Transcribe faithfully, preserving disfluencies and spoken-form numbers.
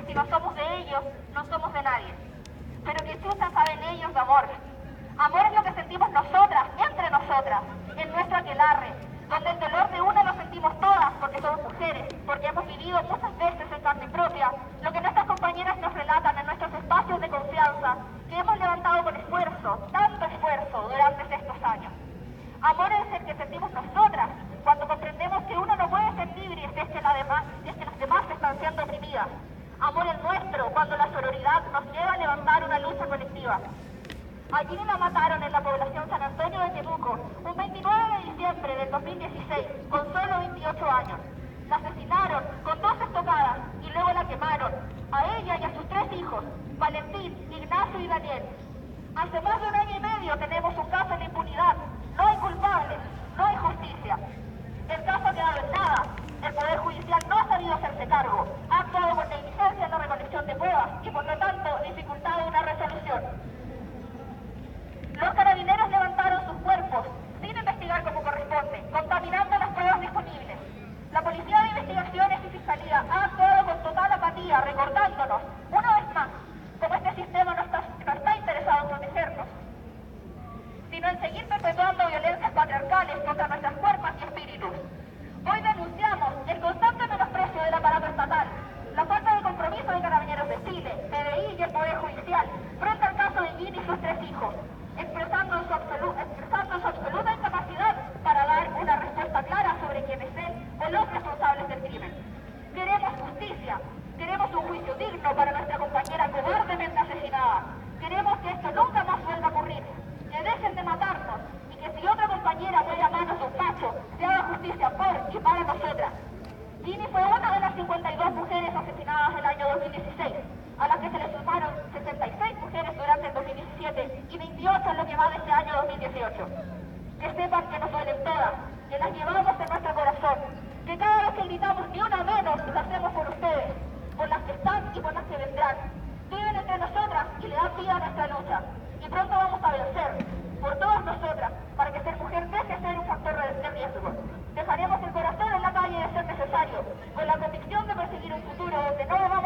si no somos de ellos, no somos de nadie. Pero que chucha saben ellos de amor. Amor es lo que sentimos nosotras, entre nosotras, en nuestro aquelarre, donde el dolor de una lo sentimos todas porque somos mujeres, porque hemos vivido muchas veces en carne propia lo que nuestras compañeras nos relatan en nuestros espacios de confianza, que hemos levantado con esfuerzo, tanto esfuerzo, durante estos años. Amor es el que sentimos nosotras cuando comprendemos que uno no puede ser libre si es que, la demás, si es que las demás están siendo oprimidas. Amor es nuestro cuando la sororidad nos lleva a levantar una lucha colectiva. Allí la mataron en la población San Antonio de Temuco, un veintinueve de diciembre del dos mil dieciséis, con solo veintiocho años. La asesinaron con dos estocadas y luego la quemaron, a ella y a sus tres hijos, Valentín, Ignacio y Daniel. Hace más de un año y medio tenemos un caso de impunidad. No hay culpables, no hay justicia. El caso ha quedado en nada. El Poder Judicial no ha sabido hacerse cargo. Ha actuado con negligencia en la recolección de pruebas y por lo tanto dificultado una resolución. Los carabineros levantaron sus cuerpos sin investigar como corresponde, contaminando las pruebas disponibles. La Policía de Investigaciones y Fiscalía ha actuado con total apatía, recordándonos, una vez más, como este sistema no está, no está interesado en protegernos, sino en seguir perpetuando violencias patriarcales contra nuestras cuerpos y espíritus. Hoy denunciamos el constante menosprecio del aparato estatal, la falta de compromiso de Carabineros de Chile, P D I y el Poder Judicial frente al caso de Gini y sus tres hijos, expresando su, absolu expresando su absoluta incapacidad para dar una respuesta clara sobre quiénes son o los responsables del crimen. Queremos justicia, queremos un juicio digno para nuestra compañera cobardemente asesinada. Queremos que esto nunca más vuelva a ocurrir, que dejen de matarnos y que si otra compañera muere a manos de un macho, se haga justicia por y para nosotras. Gini fue una de las cincuenta y dos mujeres asesinadas el año dos mil dieciséis, a las que se le sumaron sesenta y seis mujeres durante el dos mil diecisiete y veintiocho en lo que va de este año dos mil dieciocho. Que sepan que nos duelen todas, que las llevamos en nuestro corazón, que cada vez que gritamos ni una menos lo hacemos por ustedes, por las que están y por las que vendrán. Viven entre nosotras y le dan vida a nuestra lucha. Y pronto vamos a vencer, por todas nosotras, para que ser mujer deje de ser un factor de riesgo. Dejaremos el corazón en la calle de ser necesario, con la convicción de perseguir un futuro donde no vamos